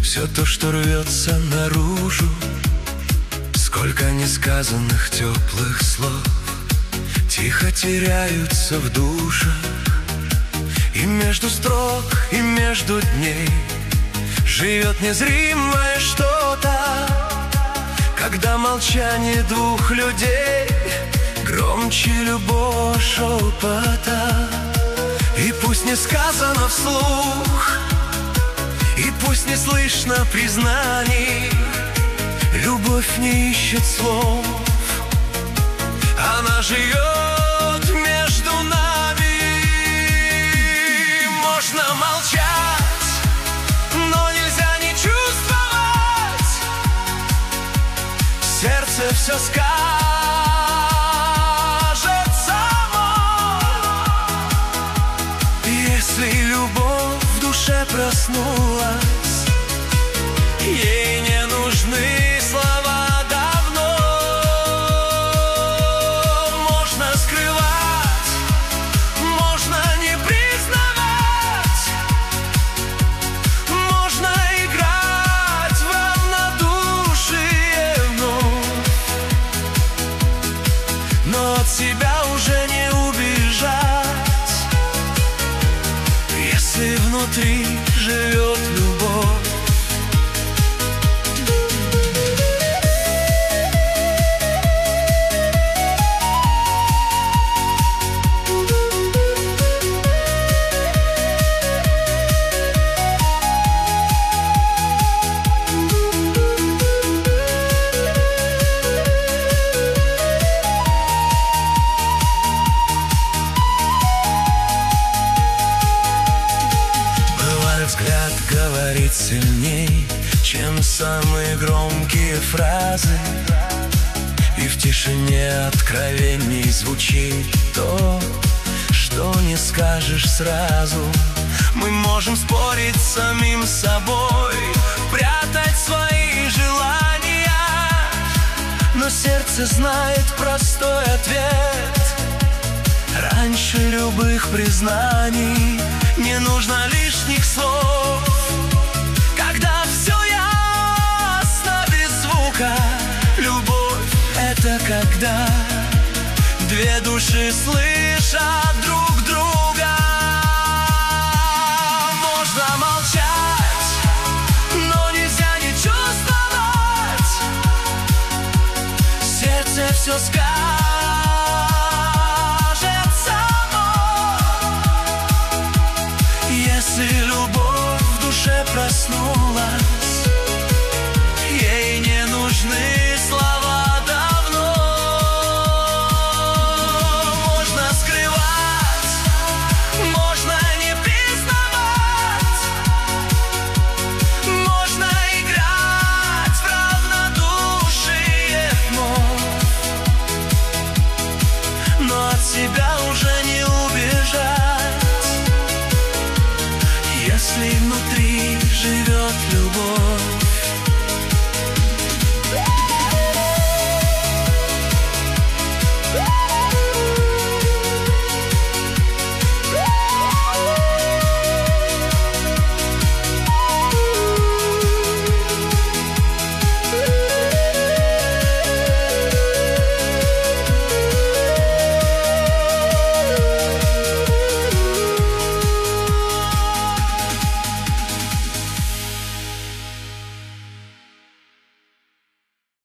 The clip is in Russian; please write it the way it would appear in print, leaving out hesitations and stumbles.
Все то, что рвется наружу, сколько несказанных теплых слов тихо теряются в душах. И между строк, и между дней живет незримое что-то, когда молчание двух людей громче любого шепота. И пусть не сказано вслух, и пусть не слышно признаний, любовь не ищет слов, она живет между нами. Можно молчать, но нельзя не чувствовать. Сердце все скажет само. Если любовь в душе проснулась, ей не нужны слова давно. Можно скрывать, можно не признавать, можно играть в равнодушие вновь, но от себя уже не убежать, если внутри живет любовь. Взгляд говорит сильней, чем самые громкие фразы, и в тишине откровений звучит то, что не скажешь сразу. Мы можем спорить с самим собой, прятать свои желания, но сердце знает простой ответ. Раньше любых признаний не нужно лишних слов. Когда все ясно без звука, любовь — это когда две души слышат друг друга. Можно молчать, но нельзя не чувствовать. Сердце все скажет. Если любовь в душе проснулась, ей не нужны слова давно. Можно скрывать, можно не признавать, можно играть в равнодушие вновь, но от себя уже не убежать, если внутри живет любовь.